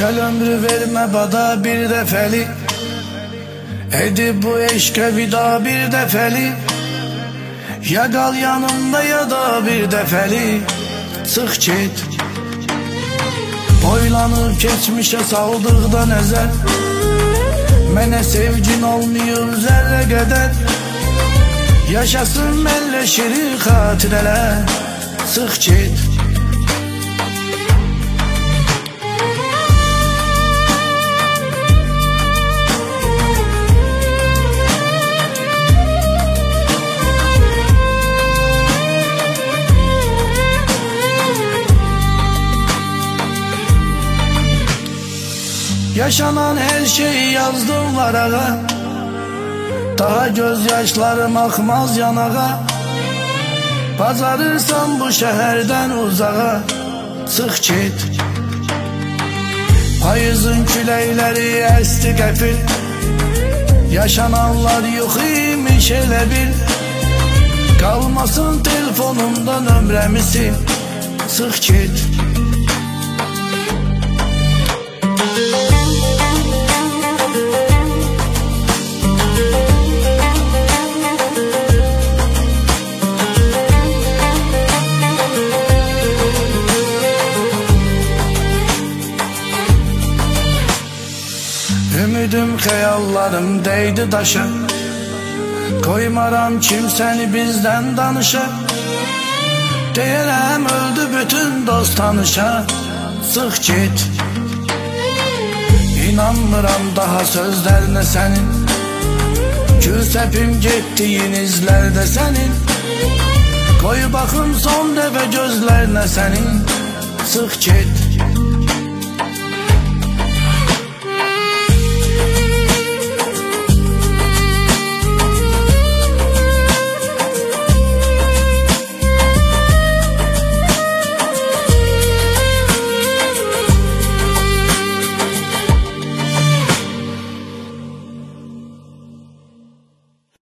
Gel ömrü verme bana bir defeli, edip bu eşke vida bir defeli. Ya kal yanımda ya da bir defeli sık çet. Boylanıp geçmişe saldıqda nəzər, mənə sevgin olmuyor zərrə qədər. Yaşasın mənlə şirin xatirələr sıx çet. Yaşanan her şeyi yazdım varağa, daha gözyaşlarım akmaz yanağa. Bacarırsan bu şehirden uzağa sık çet. Payızın küleyleri esti qəfil, yaşananlar yok imiş elə bil. Kalmasın telefonumdan ömrəmi sil sık çet. Ümidim, xəyallarım değdi daşa, koymaram kimsəni bizdən danışa. Deyərəm öldü bütün dost tanışa sıx get. İnanmıram daha sözlerine senin, küsəpim getdiyin izlerde senin. Koy baxım son dəfə gözlerine senin sıx get.